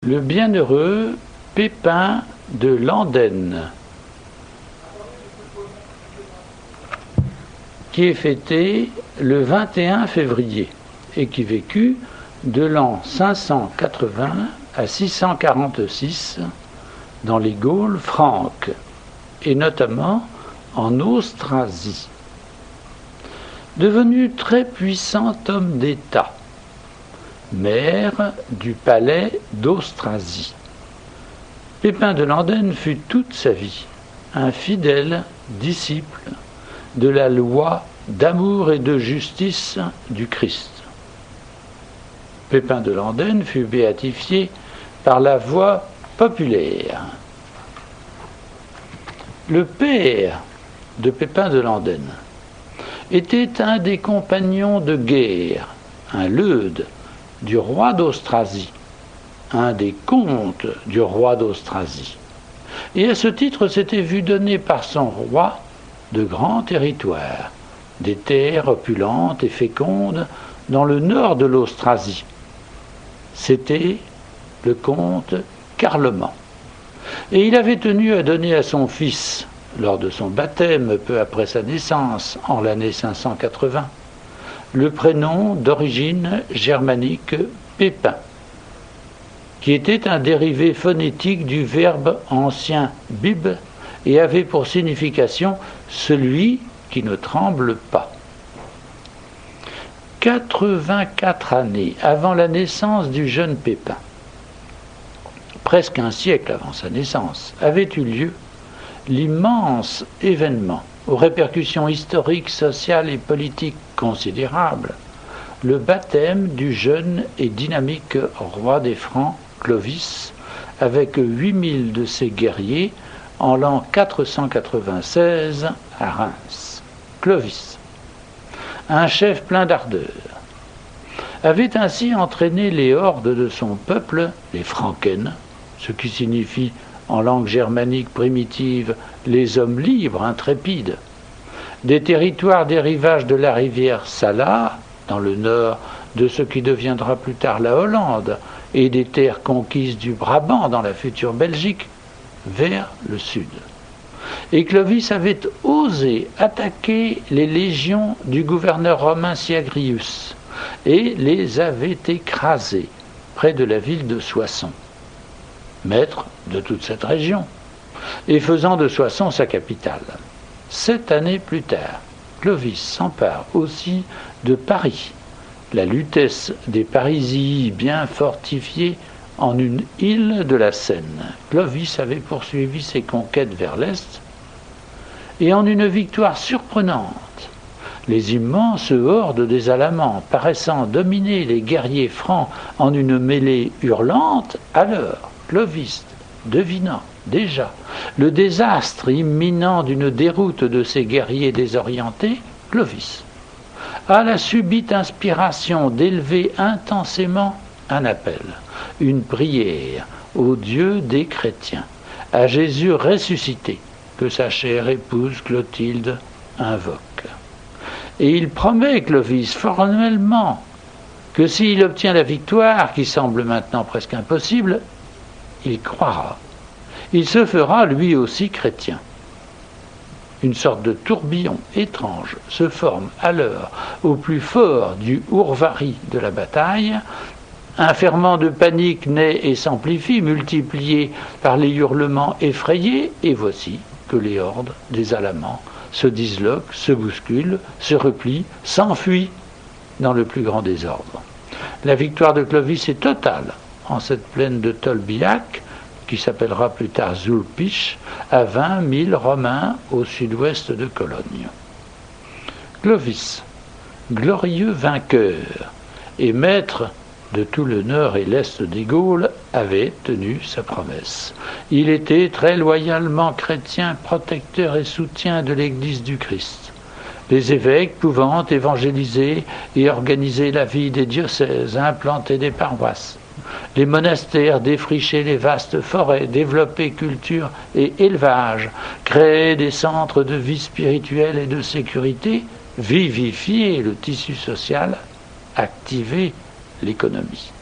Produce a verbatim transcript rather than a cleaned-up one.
Le bienheureux Pépin de Landenne, qui est fêté le vingt et un février et qui vécut de l'an cinq cent quatre-vingts à six cent quarante-six dans les Gaules franques et notamment en Austrasie. Devenu très puissant homme d'État, maire du palais d'Austrasie, Pépin de Landenne fut toute sa vie un fidèle disciple de la loi d'amour et de justice du Christ. Pépin de Landenne fut béatifié par la voix populaire. Le père de Pépin de Landenne était un des compagnons de guerre, un leude du roi d'Austrasie, un des comtes du roi d'Austrasie. Et à ce titre s'était vu donner par son roi de grands territoires, des terres opulentes et fécondes dans le nord de l'Austrasie. C'était le comte Carloman. Et il avait tenu à donner à son fils, lors de son baptême peu après sa naissance, en l'année cinq cent quatre-vingts, le prénom d'origine germanique Pépin, qui était un dérivé phonétique du verbe ancien bib et avait pour signification celui qui ne tremble pas. quatre-vingt-quatre années avant la naissance du jeune Pépin, presque un siècle avant sa naissance, avait eu lieu l'immense événement aux répercussions historiques, sociales et politiques considérables, le baptême du jeune et dynamique roi des Francs, Clovis, avec huit mille de ses guerriers en l'an quatre cent quatre-vingt-seize à Reims. Clovis, un chef plein d'ardeur, avait ainsi entraîné les hordes de son peuple, les Franken, ce qui signifie en langue germanique primitive les hommes libres, intrépides, des territoires des rivages de la rivière Sala, dans le nord de ce qui deviendra plus tard la Hollande, et des terres conquises du Brabant dans la future Belgique, vers le sud. Et Clovis avait osé attaquer les légions du gouverneur romain Syagrius et les avait écrasées près de la ville de Soissons, maître de toute cette région, et faisant de Soissons sa capitale. Sept années plus tard, Clovis s'empare aussi de Paris, la lutèce des Parisii bien fortifiée en une île de la Seine. Clovis avait poursuivi ses conquêtes vers l'est, et en une victoire surprenante, les immenses hordes des Alamans paraissant dominer les guerriers francs en une mêlée hurlante, alors Clovis, devinant déjà le désastre imminent d'une déroute de ces guerriers désorientés, Clovis a la subite inspiration d'élever intensément un appel, une prière au Dieu des chrétiens, à Jésus ressuscité, que sa chère épouse Clotilde invoque. Et il promet, Clovis, formellement, que s'il obtient la victoire, qui semble maintenant presque impossible, il croira. Il se fera lui aussi chrétien. Une sorte de tourbillon étrange se forme alors au plus fort du hourvari de la bataille. Un ferment de panique naît et s'amplifie, multiplié par les hurlements effrayés, et voici que les hordes des Alamans se disloquent, se bousculent, se replient, s'enfuient dans le plus grand désordre. La victoire de Clovis est totale en cette plaine de Tolbiac, qui s'appellera plus tard Zulpich, à vingt mille Romains au sud-ouest de Cologne. Clovis, glorieux vainqueur et maître de tout le nord et l'est des Gaules, avait tenu sa promesse. Il était très loyalement chrétien, protecteur et soutien de l'Église du Christ. Les évêques pouvant évangéliser et organiser la vie des diocèses, implanter des paroisses, les monastères défricher les vastes forêts, développer culture et élevage, créer des centres de vie spirituelle et de sécurité, vivifier le tissu social, activer l'économie.